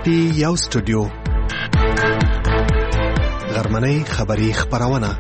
کې یو سټوډیو غرمنۍ خبری خبرونه.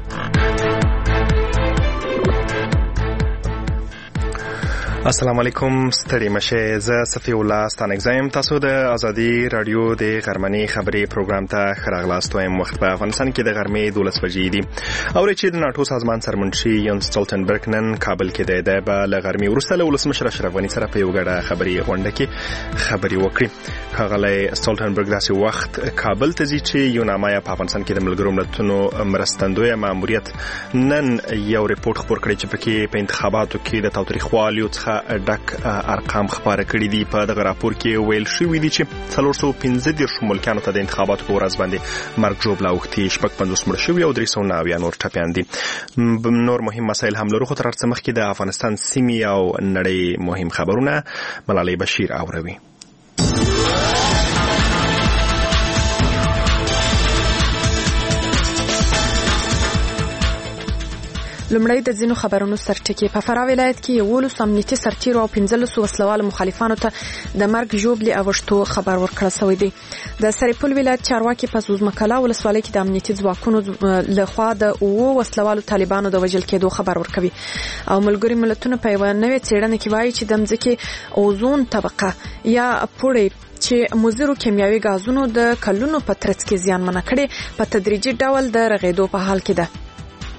السلام علیکم، ستړي مشه. زه صفی الله ستانګزم. تاسو د ازادي رادیو د غرمنۍ خبري پروګرام ته خراغلاست وایم. وخت په افغانستان کې د غرمې 12 بجې دي. او چې د ناتو سازمان سرمنشي یون سټولټنبرګ نن کابل کې د به غرمې ورسته له ولسمشر اشرف غنی سره په یو غړه خبري غونډه کې خبري وکړي. کاغلی سټولټنبرګ داسې وخت کابل ته ځي چې یو نامه په افغانستان کې د ملګرو ملتونو مرستندوی ماموریت نن یو ریپورت خبر کړی چې پکې په انتخاباتو کې د تاوتریخوالي څخه ډک ارقام خبره کړي دي. په دغه راپور کې ویل شوی دی چې 415 ملکانو ته د انتخاباتو په ورځ باندې مرګ ژوبله اوښتي، 50 مړه شوي او 390 نور ټپیان دي. نور مهم مسایل هم لرو، خو تر څه مخکې د افغانستان سیمې او نړۍ مهم خبرونه ملالۍ بشیر اوروي. لومړی د ځینو خبرونو سرټکی. په فراه ولایت کې 11 امنیتي سرتیرو او 15 وسلوال مخالفانو ته د مرګ ژوبلې اوښتو خبر ورکړل شوی دی. د سرپل ولایت چارواکي په زوزمکلا ولسوالۍ کې د امنیتي ځواکونو لخوا د وسلوالو طالبانو د وژل کېدو خبر ورکوي. او ملګري ملتونو په یو نوې څېړنه کې وایي چې د ځمکې اوزون طبقه یا پوړې چې مضرو کیمیاوي غازونو د کلونو په ترڅ کې زیانمن کړي په تدریجي ډول د رغېدو په حال کې ده.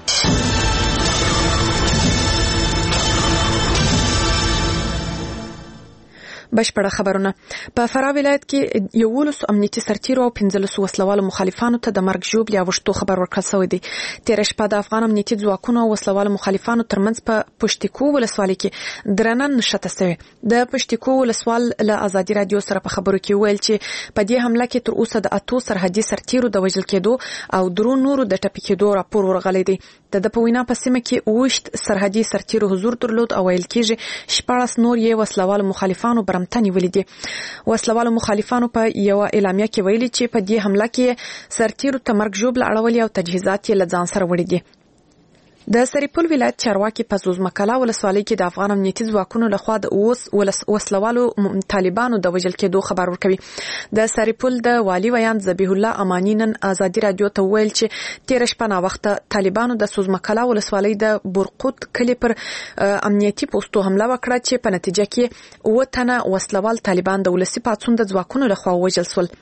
بشپړه خبرونه. په فراه ولایت کې 11 امنیتي سرتیرو او 15 وسلوالو مخالفانو ته د مرګ ژوبلې اوښتو خبر ورکړل شوی دی. تیر شپه د افغان امنیتي ځواکونو او وسلوالو مخالفانو ترمنځ په پشتکو ولسوالۍ کې درنه نښته شوې. د پشتکو ولسوال له ازادي رادیو سره په خبرو کې ویل چې په دې حمله کې تر اوسه د 8 سرحدي سرتیرو د وژل کېدو او درو نورو د ټپي کېدو راپور ورغلی دی. د په وینا په سیمه کې 8 سرحدي سرتیرو حضور درلود او ویل کېږي 14 نور یې وسلوالو مخالفانو برمتنی ولیدي. وسلوالو مخالفانو په یو اعلامیه کې ویلي چې په دې حمله کې سرتیرو ته مرګ ژوبله اړولې او تجهیزات یې له ځان سره وړي دي. د سرپل ولایت چارواکي په زوزمکلا ولسوالۍ کې د افغان امنیتي ځواکونو لخوا د وسلوالو طالبانو د وژل کېدو خبر ورکوي. د سرپل د والي ویان ذبیح الله امانی نن ازادي رادیو ته ویل چې تیر شپه نا وخت طالبانو د زوزمکلا ولسوالۍ د برقوت کلی پر امنیتي پوسټو حمله وکړه چې په نتیجه کې 9 تنه وسلوال طالبان د ولسي پاڅون د ځواکونو لخوا وژل شول.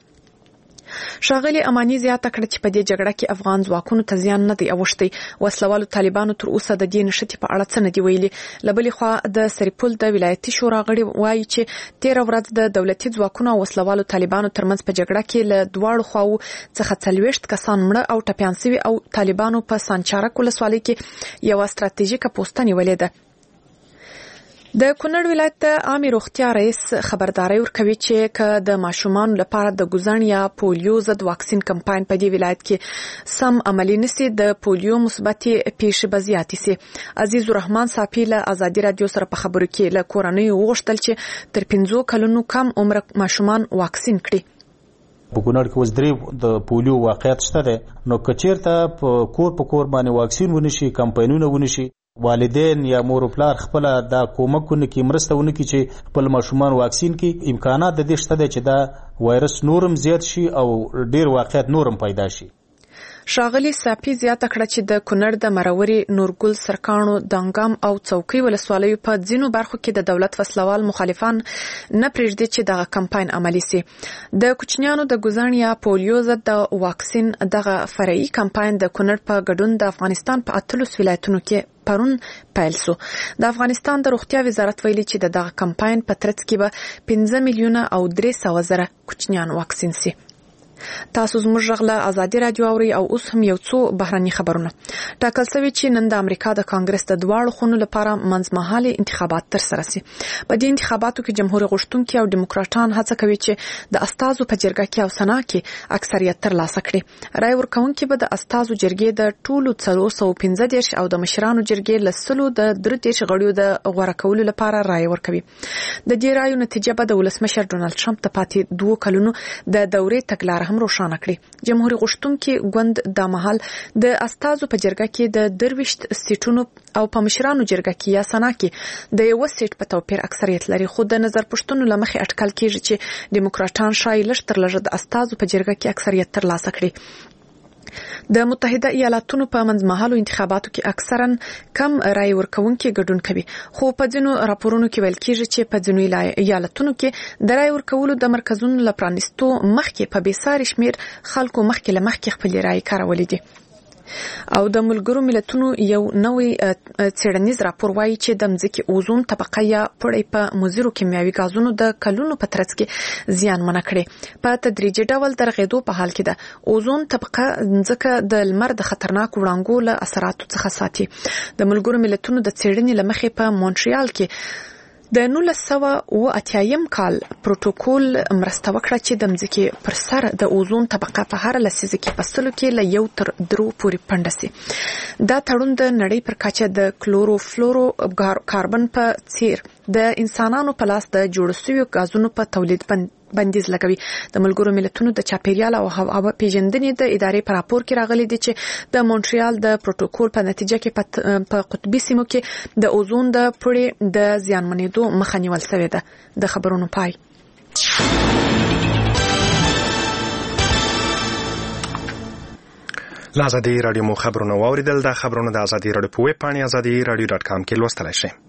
ښاغلي امانی زیاته کړه چې په دې جګړه کې افغان ځواکونو ته زیان نه دی اوښتی. وسلوالو طالبانو تر اوسه د دې نښتې په اړه څه نه دی ویلي. له بلې خوا د سرپل د ولایتي شورا غړي وایي چې تیر ورځ د دولتي ځواکونو او وسلوالو طالبانو ترمنځ په جګړه کې له دواړو خواو څخه 40 کسان مړه او ټپیان شوي او طالبانو په سانچارک ولسوالۍ کې یو ستراتیژیکه پوسټه نیولې ده. د کونړ ولایت د عامه روغتیا رئیس خبرداري ورکوي چې که د ماشومان لپاره د ګوزن یا پولیو ضد واکسین کمپاین په دې ولایت کې سم عملی نشي د پولیو مثبتې پیښې به زیاتې شي. عزیز الرحمن صافي له ازادي رادیو سره په خبرو کې له کورنۍ وغوښتل چې تر 15 کلونو کم عمر ماشومان واکسین کړي. په کونړ کې اوس 3 د پولیو واقعیت شته ده، نو کچیرته په کور باندې واکسین ونشي، کمپاینونه ونشي، والدین یا مور او پلار خپل دا کومکونه کې مرستهونه کې چې خپل ماشومان واکسین کې امکانات د دې شته چې دا وایرس نورم زیات شي او ډیر واقعیت نورم پیدا شي. ښاغلي صافي زیاته کړه چې د کونړ د مروري، نورګل، سرکاڼو، دانګام او څوکۍ ولسوالیو په ځینو برخو کې د دولت وسلوال مخالفان نه پرېږدي چې دغه کمپاین عملی سي. د کوچنیانو د ګوزن یا پولیو ضد د واکسین دغه فرعي کمپاین د کونړ په ګډون د افغانستان په 18 ولایتونو کې پرون پیل سو. د افغانستان د روغتیا وزارت ویلي چې دغه کمپاین په ترڅ کې به 15 میلیونه او 300,000 کوچنیان واکسین سي. تاسو زموږ غږ له ازادي رادیو اورئ. او اوس هم یو څو بهرني خبرونه. ټاکل شوی چې نن د امریکا د کانګرس د دواړو خونو لپاره منځمهاله انتخابات ترسره شي. په دې انتخاباتو کې جمهور غوښتونکي او دیموکراټان هڅه کوي چې د استازو په جرګه کې او سنا کې اکثریت ترلاسه کړي. رای ورکوونکي به د استازو جرګې د ټولو 415 او د مشرانو جرګې له 133 غړیو د غوړه کولو لپاره رای ورکوي. د دې رایو نتیجه به د ولسمشر ډونالد ټرمپ د پاتې 2 کلونو د دورې تګلاره هم روښانه کړې. جمهوریت غوښتونکي ګوند د مهال د استازو په جرګه کې د 23 سیټونو او په مشرانو جرګه کې یا سنا کې د یو سیټ په توپیر اکثریت لري، خو د نظر پښتنو لمخې اټکل کیږي چې دیموکراټان شای لږ تر لږه د استازو په جرګه کې اکثریت ترلاسه کړي. د متحده ایالاتونو په منځمهالو انتخاباتو کې اکثرا کم رای ورکونکي ګډون کوي، خو په ځینو راپورونو کې ویل کیږي چې په ځینو ایالاتونو کې د رای ورکولو د مرکزونو لپرانستو مخکې په بیساري شمیر خلکو مخکې خپل رای کارولې دي. او د ملګرو ملتونو یو نوې څېړنیز راپور وایي چې د مځکې اوزون طبقه یا پړې په مضرو کیمیاوي غازونو د کلونو په ترڅ کې زیانمنه کړې. په تدریجي ډول د رغېدو په حال کې ده. اوزون طبقه ځکه د لمر د خطرناک وړانګو له اثراتو څخه ساتي. د ملګرو ملتونو د څېړنې لمخې په مونټریال کې د 1980 کال پروتوکول مرسته وکړه چې د مځکې پر سر د اوزون طبقه په هر لسیزه کې په سلو کې له 1 تر 3 پورې پنډه سي. دا تړون د نړۍ پر کچه د کلوروفلورو کاربن په څیر د انسانانو په لاس د جوړ شویو غازونو په تولید بندیز لګوي. د ملګرو ملتونو د چاپیریال او هوا پیژندنې د ادارې په راپور کې راغلي دي چې د مونټریال د پروتوکول په نتیجه کې په قطبي سیمو کې د اوزون د پړې د زیانمنېدو مخه نیول شوې ده. د خبرونو پای. آزادي رادیو مو خبرونه واوریدل. د خبرونو د آزادي رادیو په ویب پاڼه azadi.radio.com کې لوستلای شئ.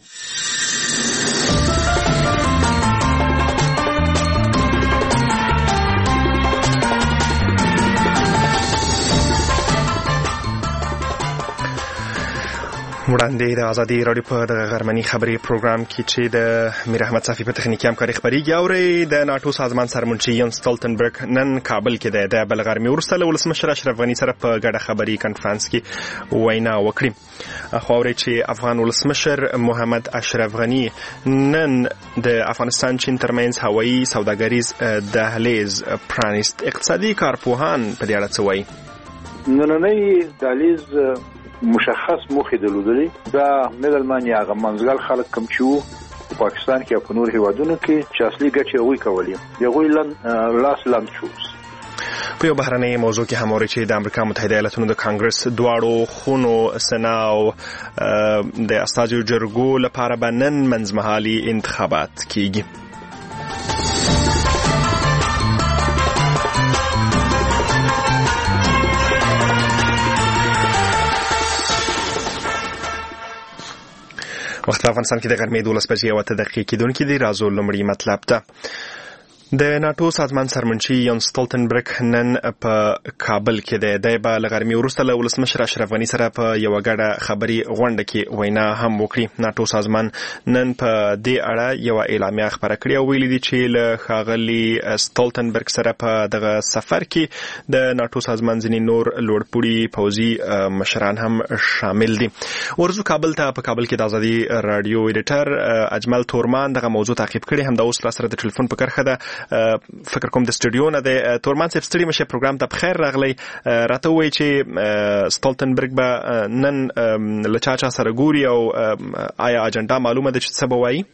وړاندې د آزادي رادیو په د غرمنۍ خبري پروګرام کې چې د میر احمد صافي په تخنیکي همکاري خبريږي او د ناتو سازمان سرمنشي یانس سټولټنبرګ نن کابل کې د بلغرمې ورسته له ولسمشر اشرف غني سره په ګډه خبري کانفرنس کې وینا وکړي. خو اوري چې افغان ولسمشر محمد اشرف غني نن د افغانستان چین ترمنځ هوایي سوداګریز دهلیز پرانیست. اقتصادي کارپوهان په دې اړه څه وایي؟ نننۍ دهلیز مشخص موخې درلودلې دا مدلمان یا منځګل خلک کم چې په پاکستان کې او په نور هیوادونو کې چې اصلي ګټې وی کولې یغوی لاس لاند شوز. په یو بهرنۍ موضوع کې هم اوري چې د امریکا متحده ایالاتونو د کانګرس دواړو خونو سنا او د استازو جرګو لپاره به نن منځمهالي انتخابات کیږي. وخت افغانستان کې د غرمې 12 بجې او 8 دقیقې کېدونکې دي. راځو لومړی مطلب ته. د ناتو سازمان سرمنشي یانس سټولټنبرګ نن په کابل کې د به لغرمې وروسته له ولسمشر اشرف غني سره په یو غړه خبري غونډه کې وینا هم وکړي. ناتو سازمان نن په دې اړه یو اعلامیه خبره کړې او ویلي دي چې له خاغلی سټولټنبرګ سره په دغه سفر کې د ناتو سازمان ځینې نور لوړپوړي پوځي مشران هم شامل دي. ورزو کابل ته په کابل کې د آزادي رادیو ایډیټر اجمل تورمان دغه موضوع تعقیب کړي. هم د اوس سره د ټلیفون په کرخه ده فکر کوم د استودیو نه د تورمان صاحب ستړي مشه پروګرام ته بخیر راغلی. راته وایي چې سټولټنبرګ به نن لچاچا سره ګوري او آیا اجنډا معلومه ده چې څه به وایي؟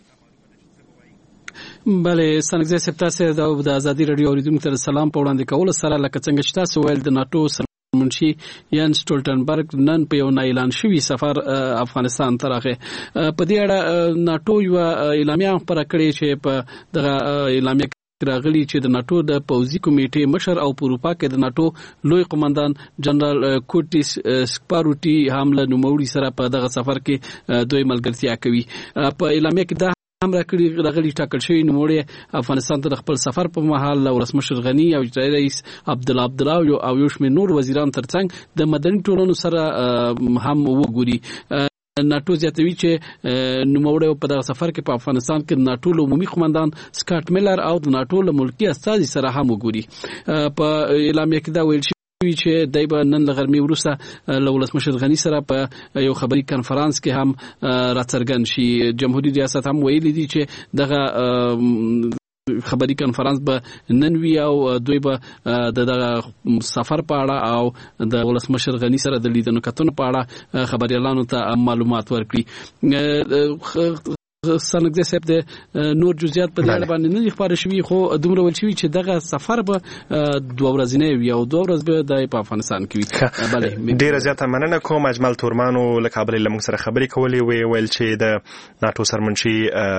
بله سنگزه سپتاسه د آزادي رادیو اوریدونکو ته سلام په وړاندې کول سره لکه څنګه چې تاسو ویل د ناتو منشي یان سټولټنبرګ نن په یو اعلان شوی سفر افغانستان ته راغی. په دې اړه ناتو یو اعلامیه پر کړی چې په دغه اعلامیه راغلی چې د ناتو د پوځي کمیټې مشر او په اروپا کې د ناتو لوی قومندان جنرال کوټیس سپاروټي حمله نوموړي سره په دغه سفر کې دوی ملګرتیا کوي. په اعلامیه کې دا هم راغلی ټاکل شوی نوموړي افغانستان ته خپل سفر په مهال ولسمشر غني او اجرائیه رئیس عبدالله او یو شمېر نور وزیران ترڅنګ د مدني ټولنو سره هم وګوري. ناتو زیاتوي چې نوموړی په دغه سفر کې په افغانستان کې ناتو عمومي قومندان سکاټ میلر او د ناتو ملکی استازي سره هم وګوري. په اعلامیه کې دا ویل شوی چې دای به نن لغرمې وروسته له ولسمشر غني سره په یو خبري کانفرنس کې هم راڅرګند شي. جمهوریت ریاست هم ویلي دي چې دغه خبري کانفرنس به نن وی او دوی به د سفر په اړه او د ولسمشر غني سره د لیدنو کتنو په اړه خبريالانو ته معلومات ورکړي. سنګزه صاحب د نور جزئیات په اړه باندې نه خبرې شوي خو دومره ول شوي چې دغه سفر به 2 ورځې وي او 2 ورځې به د افغانستان کې وي. بله ډیره زیاته مننه کوم. اجمل تورمانو له کابل له موږ سره خبرې کولې ویل چې د ناتو سرمنشي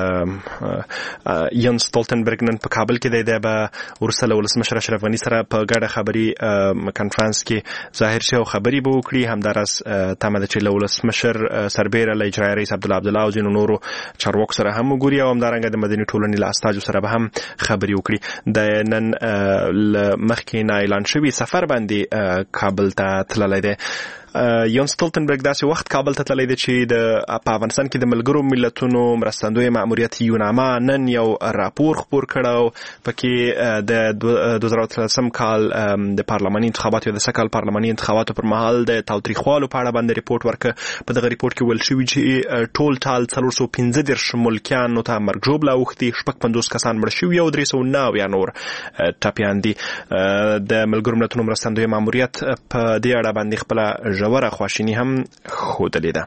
یان سټولټنبرګ نن په کابل کې د به ورسله ولسمشر اشرف غنی سره په ګډه خبري کانفرنس کې ظاهر شو خبري به وکړي. همدارس تمه چې ولسمشر سربېره له اجرایي رئیس عبدالله او ځینو نورو چارواکو سره هم وګوري او همدارنګه د مدني ټولنې له استازو سره به هم خبري وکړي. د نن مخکې نه اعلان شوی سفر باندې کابل ته تللی دی. یان سټولټنبرګ داسې وخت کابل ته تللی دی چې د افغانستان کې د ملګرو ملتونو مرستندوی ماموریت یوناما نن یو راپور خپور کړو. پکې د 2013 کال د پارلماني انتخاباتو د سکهال پارلماني انتخاباتو پر مهال د تاوتریخوالو په اړه باندې ریپورت ورکړ. په دغه ریپورت کې ویل شوی چې ټول ټال 415 ملکیانو ته مرګ ژوبله اوښتي، 50 کسان مړه شوي او 309 یا نور ټپیان دي. د ملګرو ملتونو مرستندوی ماموریت په دې اړه باندې خپل ژوره خواشیني هم ښودلې ده.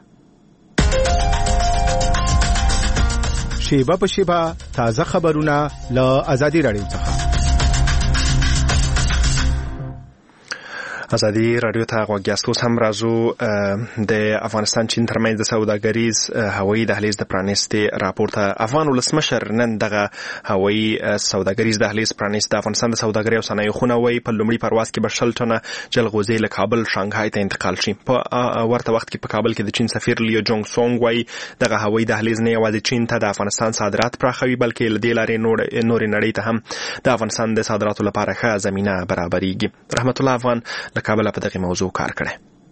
شیبه په شیبه تازه خبرونه له آزادي رادیو څخه. آزادي رادیو ته غوږ یاست. اوس هم راځو د افغانستان چین ترمنځ د سوداګریز هوایي دهلیز د پرانیستي راپور ته. افغان ولسمشر نن دغه هوایي سوداګریز دهلیز پرانیست. د افغانستان د سوداګرۍ او صنایعو خونه وایي په لومړي پرواز کې به 100 ټنه جلغوزي له کابل شانګهای ته انتقال شي. په ورته وخت کې په کابل کې د چین سفیر لیو جونګ سونګ وایي دغه هوایي دهلیز نه یوازې چین ته د افغانستان صادرات پراخوي بلکې له دې لارې نورې نړۍ ته هم د افغانستان د صادراتو لپاره ښه زمینه برابرېږي. رحمت الله افغان له کابل په دغه موضوع کار کړی.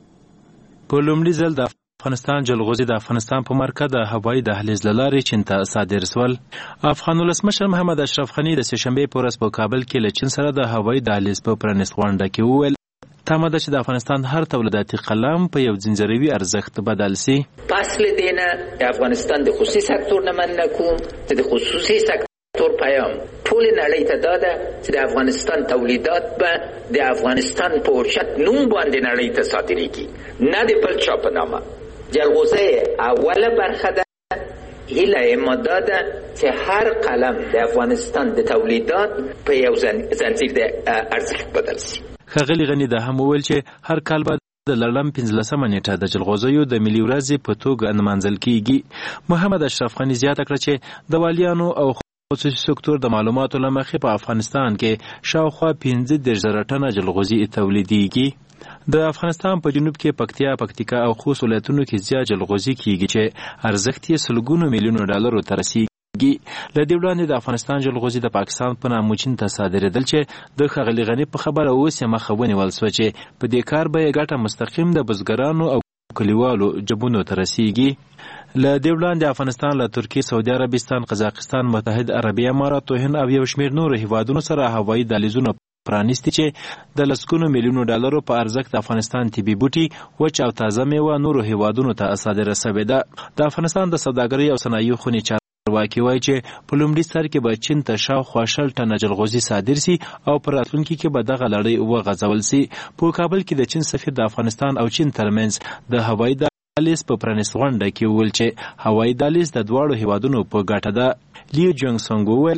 په لومړي ځل د افغانستان جلغوزي د افغانستان په مرکز د هوایي دهلیز له لارې چین ته صادر شول. افغان ولسمشر محمد اشرف غني د سهشنبې په ورځ په کابل کې له چین سره د هوایي دهلیز په پرانیست غونډه کې وویل تمه ده چې د افغانستان هر تولیداتي قلم په یو ځنځیروي ارزښت بدل شي. اصل دینه افغانستان د خصوصي سکتور نه من نکوم د خصوصي سکتور پیام ټول نړۍ ته داده چې د افغانستان تولیدات به د افغانستان په ورشت نوم باندې نړۍ ته صادریږي، نه د بل چا په نامه. جلغوزه اوله برخه ده. هیله ما داده چې هر قلم د افغانستان د تولیدات په یو زنجیر د ارزښت بدل شي. ښاغلي غني دا هم وویل چې هر کال به د لړم 15 نیټه د جلغوزیو د ملي ورځې په توګه نمانځل کیږي. محمد اشرف غني زیاته کړه چې د والیانو او خصوصي سکتور د معلوماتو له مخې په افغانستان کې شاوخوا 15,000 ټنه جلغوزي تولیدېږي. د افغانستان په جنوب کې پکتیکا او خوست ولایتونو کې زیات جلغوزي کیږي چې ارزښت یې سلګونو میلیونو ډالرو ته رسیږي. له دې وړاندې د افغانستان جلغوزي د پاکستان په نامه چین ته صادرېدل چې د ښاغلي غني په خبره اوس یې مخه ونیول سوه چې په دې کار به یې ګټه مستقیم د بزګرانو او کلیوالو جبونو ته رسیږي. له دې وړاندې افغانستان له ترکیې، سعودي عربستان، قزاقستان، متحد عربي امارات، هند او یو شمېر نورو هیوادونو سره هوایي دهلیزونه پرانیستي چې د لسګونو میلیونو ډالرو په ارزښت د افغانستان طبي بوټي، وچ او تازه میوه نورو هیوادونو ته صادره شوې ده. د افغانستان د سوداګرۍ او صنایعو خونې چارواکي وایي چې په لومړي سر کې به چین ته شاوخوا 100 ټنه جلغوزي صادر سي او په راتلونکي کې به دغه لړۍ وغځول سي. په کابل کې د چین سفیر د افغانستان او چین ترمنځ د هوایي دهلیز په پرانیست غونډه کې وویل چې هوایي دهلیز د دواړو هیوادونو په ګټه ده. لیو جونګ سونګ وویل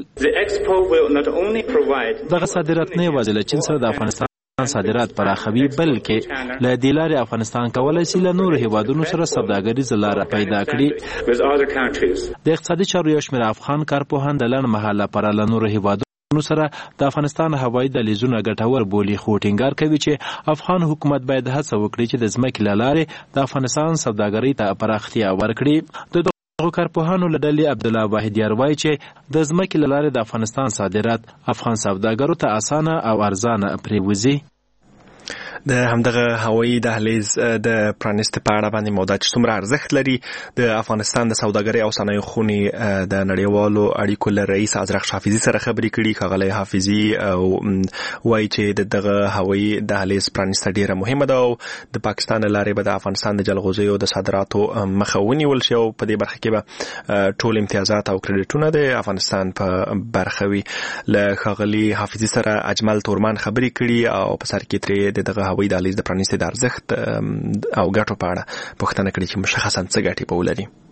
دغه صادرات نه یوازې له چین سره د افغانستان صادرات پراخوي بلکې له دې لارې افغانستان کولی شي له نورو هیوادونو سره سوداګریزه لاره پیدا کړي. د اقتصادي چارو یو شمېر افغان کارپوهان د لنډ مهاله لپاره له نورو هیوادونو سره د افغانستان هوایي دهلیزونه ګټور بولي، خو ټینګار کوي چې افغان حکومت باید هڅه وکړي چې د ځمکې له لارې د افغانستان سوداګرۍ ته پراختیا ورکړي. دغه کارپوهانو له ډلې عبدالله واحدیار وایي چې د ځمکې له لارې د افغانستان صادرات افغان سوداګرو ته اسانه او ارزانه پرېوځي. د همدغه هوایي دهلیز د پرانیست په اړه باندې موضوع چې څومره ارزښت لري د افغانستان د سوداګرۍ او صنایعو خونې د نړیوالو اړیکو له رئیس ازرق حافظي سره خبرې کړي. ښاغلی حافظي وایي چې دغه هوایي دهلیز پرانیست ډیره مهمه ده او د پاکستان له لارې به د افغانستان د جلغوزیو د صادراتو مخه ونیول شي او په دې برخه کې به ټول امتیازات او کریډټونه د افغانستان په برخه وي. له ښاغلي حافظي سره اجمل تورمان خبرې کړي او په سر کې ترې دغه هوایي دهلیز د پرانیستي د ارزښت او ګټو په اړه پوښتنه کړې چې مشخصاً څه ګټې به ولري.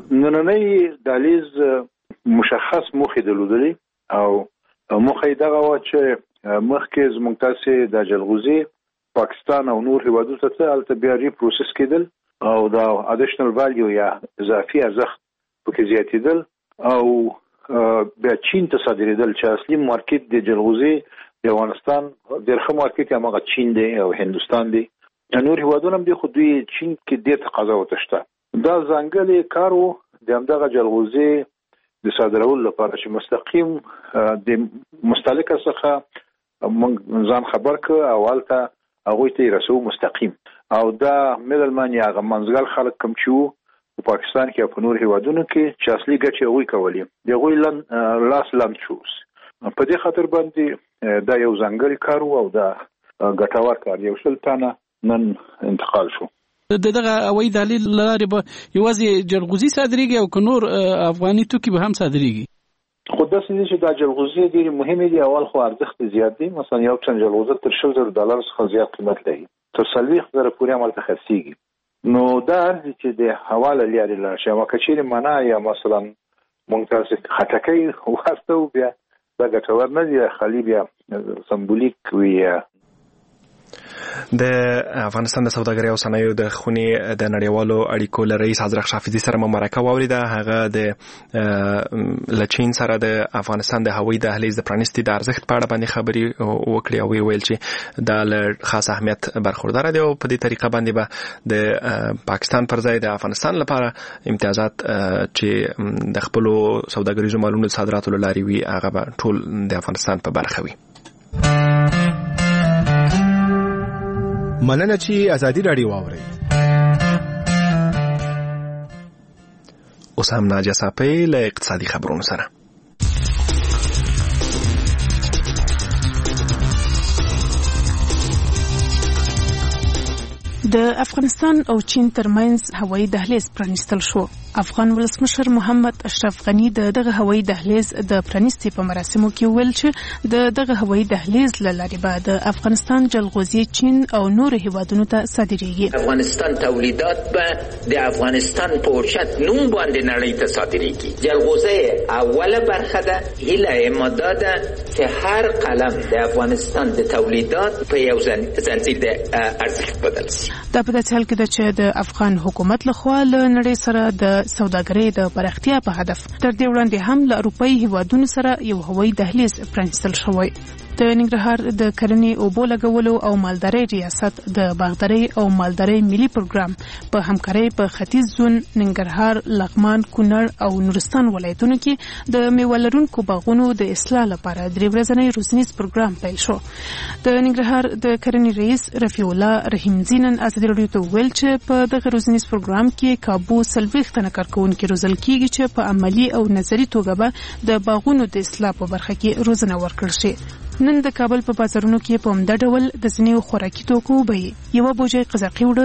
نننۍ دهلیز مشخص موخې درلودلې او موخې دغه و چې مخکې زموږ تاسې د جلغوزي پاکستان او نور هیوادونو ته هلته بیا ریپروسس کېدل او دا اډیشنل ویلیو یا اضافي ارزښت پکې زیاتېدل او بیا چین ته صادرېدل چې اصلي مارکیټ د جلغوزي د افغانستان ډېر ښه مارکیټ یې هماغه چین دی او هندوستان دی. نور هیوادونه هم دي خو دوی چین کې ډېر تقاضا ورته شته. دا ځانګړی کار و د همدغه جلغوزي د صادرولو لپاره چې مستقیم د مستهلکه څخه موږ ځان خبر کړ او هلته هغوی ته یې رسو مستقیم او دا میډلمن یا هغه منځګړ خلک کوم چې وو په پاکستان کې او په نور هیوادونو کې چې اصلي ګټې هغوی کولې د هغوی لاس لاند شو. په دې خاطر باندې دا یو ځانګړی کار و او دا ګټور کار 100 تنه نن انتقال شو. دغه هوایي دهلیز لارې به یوازې جلغوزي صادریږي او که نور افغاني توکي به هم صادریږي؟ خو داسې دي چې دا جلغوزي ډېرې مهمې دي. اول خو ارزښت زیات دی، مثلا یو ټن جلغوزه تر $100,000 څخه زیات قیمت لري، تر 40,000 پورې همالته خرڅېږي. نو دا ارزي چې د حواله لارې لاړ شي. اما که چېرې منا یا مثلا موږ تاسې خټکی واستو بیا دا ګټور نه دي، خالي بیا سمبولیک وي. د افغانستان د سوداګرۍ او صنایعو د خونې د نړیوالو اړیکو له رئیس حضرت شافعي سره مرکه واوریده. هغه د لچین سره د افغانستان د هوایي دهلیز د پرانیستي د ارزښت په اړه باندې خبرې وکړې او ویل چې دا له خاص اهمیت برخوردار دی او په دې طریقه باندې به د پاکستان پر ځای د افغانستان لپاره امتیازات چې د خپلو سوداګریزو مالونو د صادراتو له لارې وي هغه به ټول د افغانستان په برخه وي. مننه چې ازادي راډیو واورئ. اوس هم ناجیه صافی له اقتصادي خبرونو سره. د افغانستان او چین ترمنځ هوایي دهلیز پرانیستل شو. افغان ولسمشر محمد اشرف غنی دغه هوایي دهلیز د پرانیستي په مراسمو کې ویل چې دغه هوایي دهلیز له لارې به د افغانستان جلغوزي چین او نور هیوادونو ته صادریږي. افغانستان تولیدات به د افغانستان په ورشت نوم باندې نړۍ ته صادریږي. جلغوزه اوله برخه ده. هیله ما ده چې هر قلم د افغانستان د تولیدات په یو زنجیر د ارزښت بدل شي. دا په داسې حال کې ده چې د افغان حکومت لخوا له نړۍ سره د سوداګرۍ د پراختیا په هدف تر دې وړاندې هم له اروپایي هیوادونو سره یو هوایي دهلیز پرانیستل شوی. د ننګرهار د کرنې اوبو لګولو او مالدارۍ ریاست د باغدارۍ او مالدارۍ ملي پروګرام په همکارۍ په ختیځ زون ننګرهار، لغمان، کونړ او نورستان ولایتونو کې د میوه لرونکو باغونو د اصلاح لپاره 3 ورځنی روزنیز پروګرام پیل شو. د ننګرهار د کرنې رئیس رفیع الله رحیمزی نن ازادي راډیو ته ویل چې په دغه روزنیز پروګرام کې کابو 40 تنه کارکونکي روزل کیږي چې په عملی او نظری توګه به د باغونو د اصلاح په برخه کې روزنه ورکړل شي. نن د کابل په بازارونو کې په همدا ډول د ځینې خوراکي توکو بیې یوه بوجۍ قزاقي وړه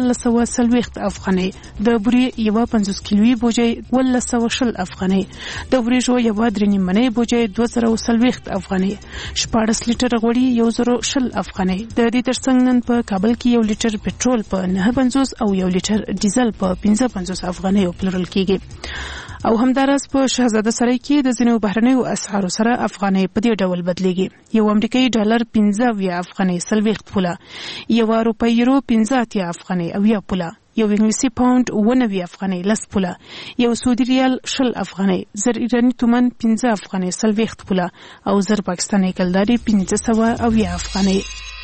1340 افغانۍ، د بورې یوه 50 کیلوي بوجۍ 1220 افغانۍ، د وریژو یوه 3.5 بوجۍ 2040 افغانۍ، 14 لیټر غوړي 1020 افغانۍ. د دې ترڅنګ نن په کابل کې 1 لیټر پټرول په 9.50 او 1 لیټر ډیزل په 55 افغانۍ پلورل کیږي. او همدارس په شهزاده سرای کې د ځینو بهرنیو اسعارو سره افغانۍ په دې ډول بدلیږي. یو امریکایي ډالر 15 افغانۍ 40 پوله، یو روپۍ یورو 15 افغانۍ 90 پوله، یو انګلیسي پاوند 90 افغانۍ 10 پوله، یو سعودي ریال 20 افغانۍ، زر ایرانی تومن 15 افغانۍ 40 پوله او زر پاکستاني کلداري 1500 افغانۍ.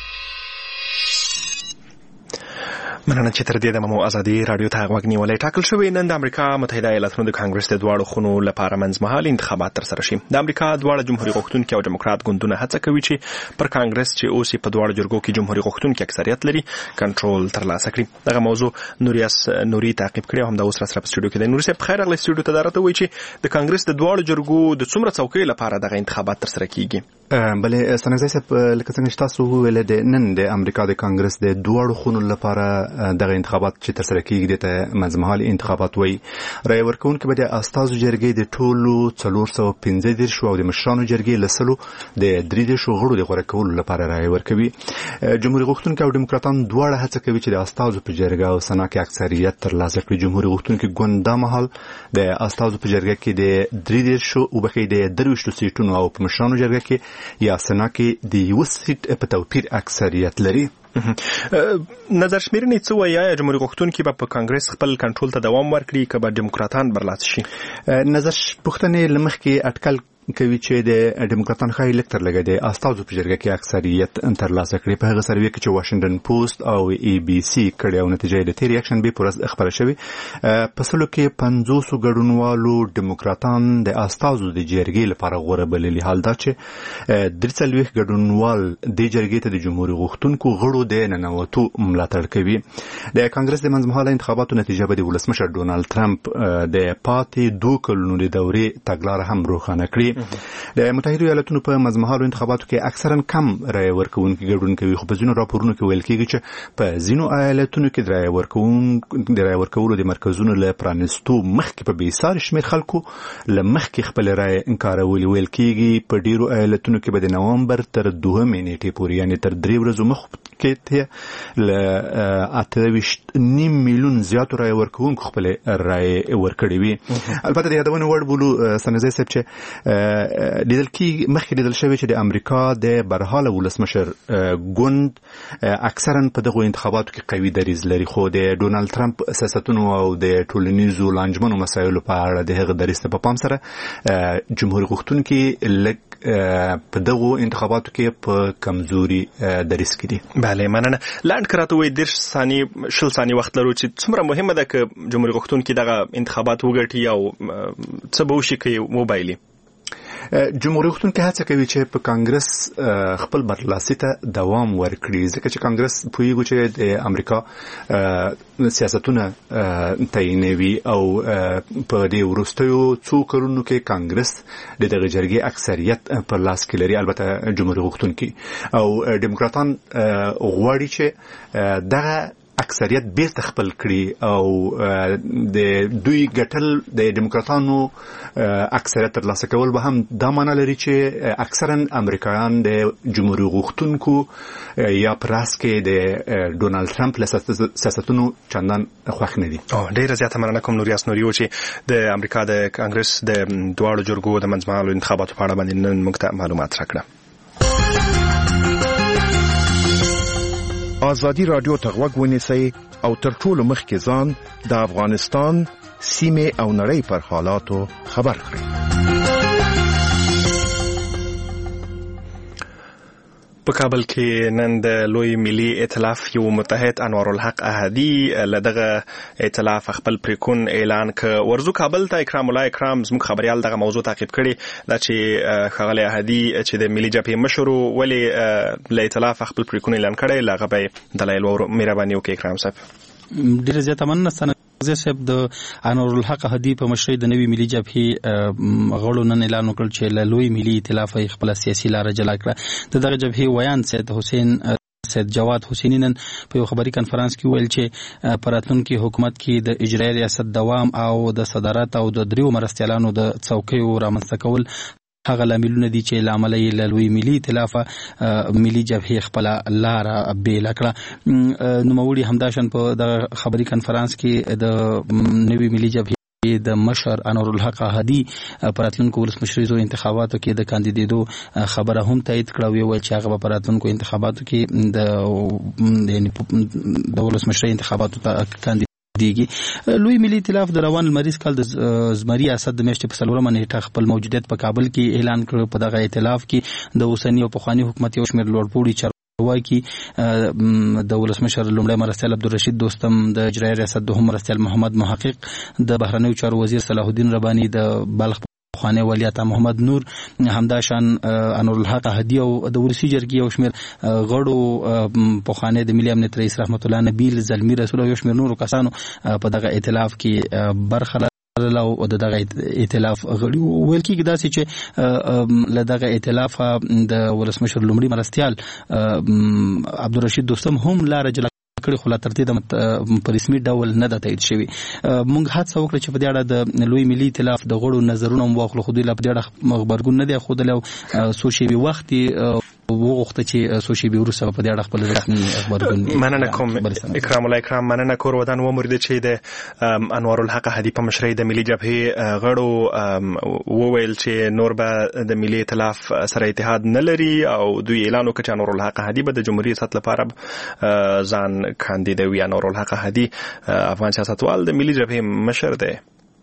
مننه چې تر دې د مو ازادي رادیو ته غوږ نیولای. ټاکل شوی نن د امریکا متحده ایالاتونو د کانګرس د دواړو خونو لپاره منځمهاله انتخابات ترسره شي. د امریکا دواړه جمهوریت غوښتونکي او ډیموکرات ګوندونه هڅه کوي چې پر کانګرس چې اوس په دواړو جرګو کې جمهوریت غوښتونکي اکثریت لري کنټرول ترلاسه کړي. دغه موضوع نوري تعقیب کړي او هم د اوس سره په سټوډیو کې د نور صاحب خیر اغلی سټوډیو ته درته وایي چې د کانګرس د دواړو جرګو د څومره څوکۍ لپاره دغه انتخابات ترسره کیږي. بلې سنځای صاحب لکه څنګه چې تاسو ویل د نن د امریکا د کانګرس د دوړو خونو لپاره دغه انتخابات چې تر سره کیږي د منځمهالي انتخابات وي رای ورکوونکي به د استازو جرګې د ټولو 415 او د مشرانو جرګې لسلو د 3 غړو د غوړه کولو لپاره رای ورکوي. جمهوریت غوښتونکي او دیموکراتان دواړه هڅه کوي چې د استازو په جرګه او سنا کې اکثریت ترلاسه کړي. جمهوریت غوښتونکي ګوند دا مهال د استازو په جرګه کې د 3 او بقې د 23 سیټونو او په مشرانو جرګه کې یا سنا کې د یو سیټ په توپیر اکثریت لري. نظر شمیرنې څه وایي جمهوریت غوښتونکي به په کانګرس خپل کنټرول ته دوام ورکړي که به دیموکراتان برلاسی شي؟ نظر پوښتنې لمخکې اټکل کوي چې د دیموکراتان خای لکتر لګي د استازو په جرګه کې اکثریت ترلاسه کړي. په هغه سروې کې چې واشنگټن پوسټ او ای بي سي کړي او نتیجه د تیر اکشن به پرز خبره شوی په سلو کې 500 ګډونوالو دیموکراتان د استازو د جرګې لپاره غوړه بللي. حال دا چې 3 ګډونوال د جرګې ته د جمهوریت غوښتونکو غړو د ننوتو ملاتړ کوي. د کانګرس د منځمهاله انتخاباتو نتیجه به د ولسمشر ډونالد ټرمپ د پاتې 2 کلونو د دورې تګلارې هم روښانه کړي. د متحده ایالاتونو په منځمهالو انتخاباتو کې اکثرا کم رای ورکوونکي ګډون کوي، خو په ځینو راپورونو کې ویل کېږي چې په ځینو ایالاتونو کې د رای ورکولو د مرکزونو له پرانستو مخکې په بېساري شمېر خلکو له مخکې خپل رای انکارولي. ویل کېږي په ډیرو ایالاتونو کې به د نومبر تر 2 نیټې پورې یعنې تر 3 ورځو مخکې له 28.5 میلیون زیاتو رای ورکوونکو خپل رای ورکړي وي. البته د یادونې وړ بولو سنځای صاحب چې مخکې لیدل شوی چې د امریکا د برحاله ولسمشر ګوند اکثرا په دغه انتخاباتو کې قوي دریځ لري، خو د ډونالد ټرمپ سیاستونو او د ټولنیزو لانجمنو مسایلو په اړه د هغه دریځ ته په پام سره جمهوریت غوښتونکي لږ په دغه انتخاباتو کې په کمزوري دریځ کې دي. بله مننه. لاند کراته وي 10 ثانیې وخت لرو چې څومره مهمه ده چې جمهوریت غوښتونکي دغه انتخابات وګټي او څه به وشي که موبایلي؟ جمهوریت غوښتونکي هڅه کوي چې په کانګرس خپل برلاسي ته دوام ورکړي، ځکه چې کانګرس پوهیږي چې د امریکا سیاستونه تعینوي او په دې وروستیو څو کلونو کې کانګرس د دغه جرګې اکثریت په لاس کې لري. البته جمهوریت غوښتونکي او دیموکراتان غواړي چې دغه اکثریت بیرته خپل کړي او د دوی ګټل د دیموکراتانو اکثریت ترلاسه کول به هم دا معنی لري چې اکثرا امریکایان د جمهوریت غوښتونکو یا پراس کې د ډونالد ټرمپ له سیاستونو چندان خوښ نه دي. ډیره زیاته مننه کوم نوریاس نوریو چې د امریکا د کانګرس د دواړو جرګو د منځمهالو انتخاباتو په اړه باندې نن موږ ته معلومات راکړه. آزادی رادیو ته غوږ ونیسئ او تر ټولو مخکې ځان د افغانستان سیمې او نړۍ پر حالاتو خبر کړئ. په کابل کې نن د لوی ملي ائتلاف یو متحد انوار الحق احدي لدغه ائتلاف خپل پریکون اعلان ک ورزو کابل ته اکرام الله اکرام زموږ خبريال دغه موضوع تعقیب کړي دا چې خغل احدي چې د ملي جبهې مشر ولی ل ائتلاف خپل پریکون اعلان کړي لغه دلایل او مهرباني وکړي. اکرام صاحب ډیر زیاته مننه. صاحب د انور الحق هدی په مشرۍ د نوي ملي جبهې غړو نن اعلان وکړ چې له لوی ملي ائتلاف خپل سیاسي لار جلا کړه. دغه جبهې ویان سید جواد حسینی نن په یو خبري کانفرنس کې ویل چې په راتلونکي حکومت کې د اجرایي ریاست دوام او د صدارت او د دریو مرستیالانو د څوکیو رامنځته کول هغه لاملونه دي چې لامل یې له لوی ملي ائتلاف ملي جبهې خپل لار بیل کړه. نوموړي همداشان په د خبري کانفرنس کې د نوي ملي جبهې د مشر انور الحق احدي په راتلونکو ولسمشریزو انتخاباتو کې د کاندیدېدو خبره هم تایید کړه. ویل چې هغه په راتلونکو انتخاباتو کې د ولسمشرۍ انتخاباتو ته لوی ملي ائتلاف د روان المریض کال د زمری اسد د میاشتې په 4 نیټه خپل موجودیت په کابل کې اعلان کړ. په دغه ائتلاف کې د اوسنی او پخوانی حکومت یو شمېر لوړپوړي چارواکي د ولسمشر لومړی مرستیال عبدالرشید دوستم، د اجرایي ریاست دوهم مرستیال محمد محقق، د بهرنیو چارو وزیر صلاح الدین رباني، د بلخ خانه ولیعت محمد نور، همداشان انور الحق احدي او د ولسی جرګې یو شمېر غړو په خانه د ملي امنیت رئیس رحمت الله نبیل زلمی رسول او یو شمېر نورو کسانو په دغه ائتلاف کې برخه او دغه ائتلاف غړي ویل کېږي داسې چې لدغه ائتلاف د ولسمشر لومړي مرستيال عبدالرشید دوستم هم لار جلا کړي خو لا تر دې په رسمي ډول نه ده تایید شوی. موږ هڅه وکړه چې په دې اړه د لوی ملي ائتلاف د غړو نظرونه واخلو، خو دوی لا په دې اړه خبرګون نه دی ښودلی او څو شېبې وخت وغوښته چې څو شېبې وروسته په دې اړه خپل رسمي خبرګون. مننه کوم اکرام الله اکرام. مننه کور ودان ومرده چې د انوار الحق هدي په مشرۍ د ملي جبهې غړو وویل چې نور به د ملي ائتلاف سره اتحاد نه لري او دوی اعلان وکړ چې انوار الحق هدي به د جمهوریت ریاست لپاره ځان کاندید وي. انوار الحق هدي افغان سیاستوال د ملي جبهې مشر دی.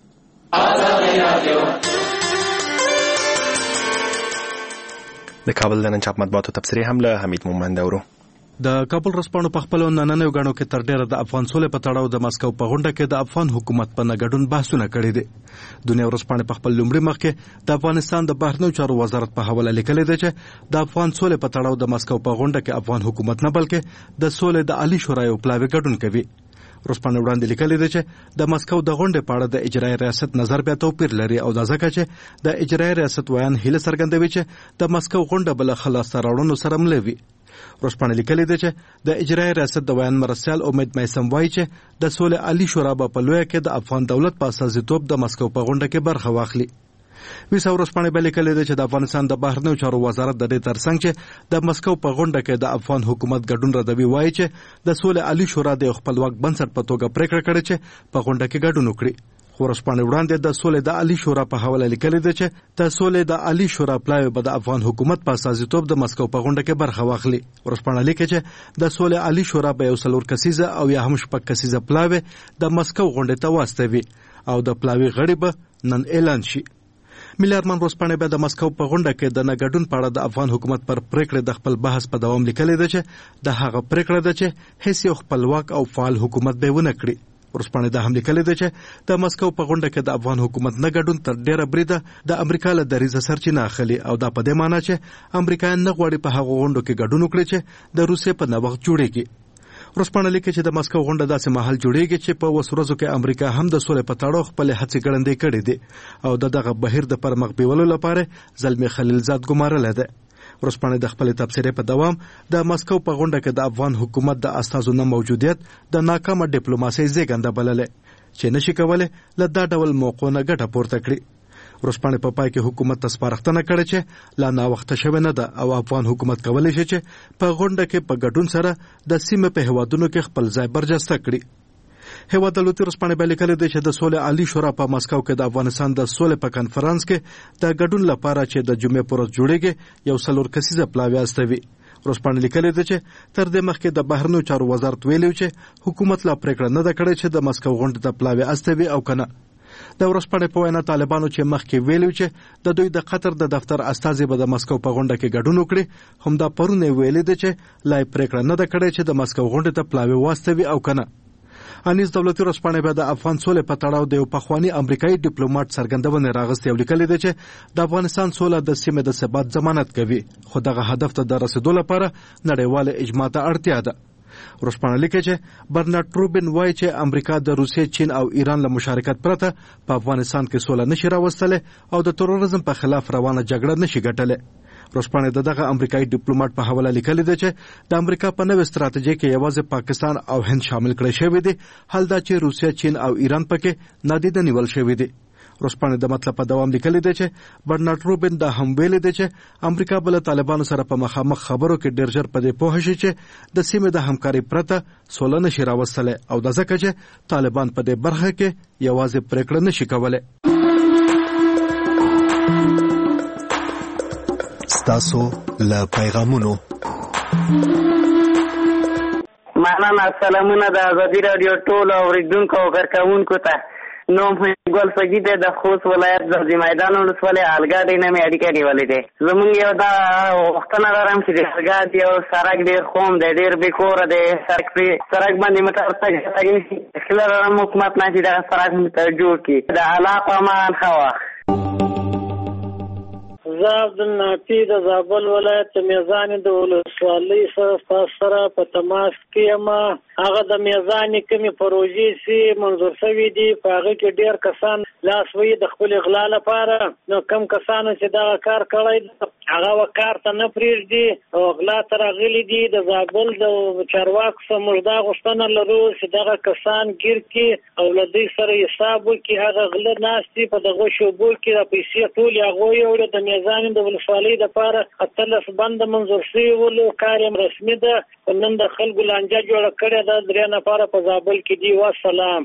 د کابل د نن چاپ مطبوعاتو تبصرې هم له حمید مومند اورو. د کابل ورځپاڼو په خپل نننیو غاڼو کې تر ډیره د افغان سولې په تړاو د مسکو په غونډه کې د افغان حکومت په نګډون بحثونه کړي دي. دنیا ورځپاڼه په خپل لومړي مخ کې د افغانستان د بهرنیو چارو وزارت په حواله لیکلي دی چې د افغان سولې په تړاو د مسکو په غونډه کې افغان حکومت نه بلکې د سولې د عالی شورا یو پلاوی ګډون کوي. ورځپاڼه وړاندې لیکلي دی چې د مسکو د غونډې په اړه د اجرایي ریاست نظر بیا توپیر لري او دا ځکه چې د اجرایي ریاست ویان هیله څرګندوي چې د مسکو غونډه بل خلاص راوړنو سره ملوي. ورځپاڼه لیکلي دی چې د اجرایي ریاست د ویان مرستيال امید میسم وایي چې د سولې عالی شورا په لویه کې د افغان دولت په اساسیتوب د مسکو په غونډه کې برخه واخلي. ویسا ورځپاڼه بل لیکلي دی چې د افغانستان د بهرنیو چارو وزارت د دې ترڅنګ چې د مسکو په غونډه کې د افغان حکومت ګډون ردوي وایي چې د سولې عالی شورا د خپلواک بنسټ په توګه پریکړه کړې چې په غونډه کې ګډون وکړي. ورځپاڼه وړاندې د سولې د عالی شورا په حواله لیکلي دی چې د سولې د عالی شورا پلاوی به د افغان حکومت په اساسیتوب د مسکو په غونډه کې برخه واخلي. ورځپاڼه لیکي چې د سولې عالی شورا به یو څلور کسیزه او یا هم شپږ کسیزه پلاوی د مسکو غونډې ته واستوي او د پلاوی غړي به نن اعلان شي. ملي ارمان ورځپاڼه به د مسکو په غونډه کې د نګډون په اړه د افغان حکومت پر پریکړه د خپل بحث په دوام لیکلي دی چې د هغه پریکړه ده چې هیڅ یو خپلواک او فعال حکومت به ونه کړي. ورځپاڼه د هم لیکلي دی چې د مسکو په غونډه کې د افغان حکومت نګډون تر ډیره بریده د امریکا له دریزه سرچینه اخلي او دا په دې معنی چې امریکایان نه غواړي په هغه غونډو کې ګډون وکړي چې د روسیې په نوښت جوړیږي. ورځپاڼه لیکي چې د مسکو غونډه داسې مهال جوړیږي چې په وسورزو کې امریکا هم د سولې په تړاو خپل هڅې ګړندې کړې دي او دغه بهیر د پرمخ بیولو لپاره زلمی خلیلزاد ګمارل ده. ورځپاڼه د خپل تبصرې په دوام د مسکو په غونډه کې د افغان حکومت د استازو نه موجودیت د ناکامه ډیپلوماسۍ زیږنده بلله چې نشي کولای له دا ډول موقعو نه ګټه پورته کړي. ورځپاڼه په پای کې حکومت ته سپارښتنه کړې چې لا نا وخت شوه نه ده او افغان حکومت کولی شي چې په غونډه کې په ګډون سره د سیمې په هوادونو کې خپل ځای برجسته کړي. هیواد دولتي ورځپاڼه به لیکلي دی چې د سولې عالی شورا په مسکو کې د افغانستان د سولې په کنفرانس کې د ګډون لپاره چې د جمعې پر ورځ جوړیږي یو څلور کسیزه پلاوی استوي. ورځپاڼه لیکلي دی چې تر دې مخکې د بهرنیو چارو وزارت ویلي چې حکومت لا پریکړه نه ده کړې چې د مسکو غونډې ته پلاوی استوي او کنه. د ورځپاڼې په وینا طالبانو چې مخکې ویلي چې د دوی د قطر د دفتر استازي به د مسکو په غونډه کې ګډون وکړي، هم دا پرونه ویلي دی چې لا پریکړه نه ده کړې چې د مسکو غونډې ته پلاوی واستوي او کنه. انیس دولتي ورځپاڼه به د افغان سولې په تړاو د یو پخوانی امریکایي ډیپلوماټ څرګندونه راغستې او لیکلي دی چې د افغانستان سوله د سیمې د ثبات ضمانت کوي، خو دغه هدف ته د رسیدو لپاره نړیواله اجماع ته اړتیا ده. ورځپاڼه لیکي چې برنارد روبن وایي چې امریکا د روسیې، چین او ایران له مشارکت پرته په افغانستان کې سوله نشي راوستلی او د تروریزم په خلاف روانه جګړه نشي ګټلی. ورځپاڼه دغه امریکایي ډیپلوماټ په حواله لیکلي دی چې د امریکا په نوې ستراتیژي کې یوازې پاکستان او هند شامل کړي شوی دي، حال دا چې روسیه، چین او ایران پکې نادیده نیول شوی دي. ورځپاڼه د مطلب په دوام لیکلي دی چې برنارد روبن دا هم ویلي دی چې امریکا بل طالبانو سره په مخامخ خبرو کې ډېر ژر په دې پوه شي چې د سیمې د همکاري پرته سوله نشي راوستلی او د ځکه چې طالبان په دې برخه کې یوازې پریکړه نشي کولی. ستاسو له پیغامونو مننه. سلامونه د ازادي راډیو ټولو اوریدونکو او کارکوونکو ته. نوم ګل فجید د خوست ولایت د میدان ولسوالۍ الګاډۍ نه مې اړیکه نیولې ده. زمونږ یو دا وختونه لرم چې د الګاډۍ یو سړک ډېر خوم دی، ډېر بېکوره دی. سړک باندې موټر تګ نشي. هیله لرم حکومت نه چې دغه سړک جوړ کړي. د الله په امان ښه وخت. زه عبدالنافي د زابل ولایت میزان د ولسوالۍ ولسوالۍ سره په تماس کې یم. هغه د میزان کمی پروژې چې منظور شوي دي په هغه کې ډېر کسان لاس وهي د خپل اغلا لپاره. نو کم کسانو چې دا کار کړی هغه کار ته نه پرېږدي او اغلا ته راغلي دي. د زابل د چارواکو څخه موږ دا غوښتنه لرو چې دغه کسان ګیر کړي او له دوی سره حساب وکړي. هغه غله ناست دي په دغه شوبو کې را پیسې ټولې هغوی یوړې د میزان د ولسوالۍ دپاره 18 بنده منظور شوي ولو. کار یې رسمي ده خو نن د خلکو لانجه جوړه کړې ده. 3 نفره په زابل کې دي. والسلام.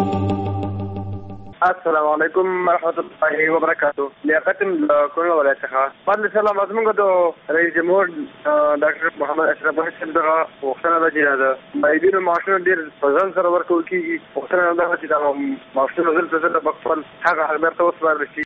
السلام علیکم ورحمۃ اللہ وبرکاتہ. لیاقت کونړ ولایت څخه فضل سلام زموږ د رئیس جمهور ډاکټر محمد اشرف غني صاحب دغه وختونه د جنازه مایبینو معاشونه ډیر ځان سره ورکول کیږي. وختونه دا چې دا معاشونه ځل په ځل په خپل هغه حالت ته وسپارل شي.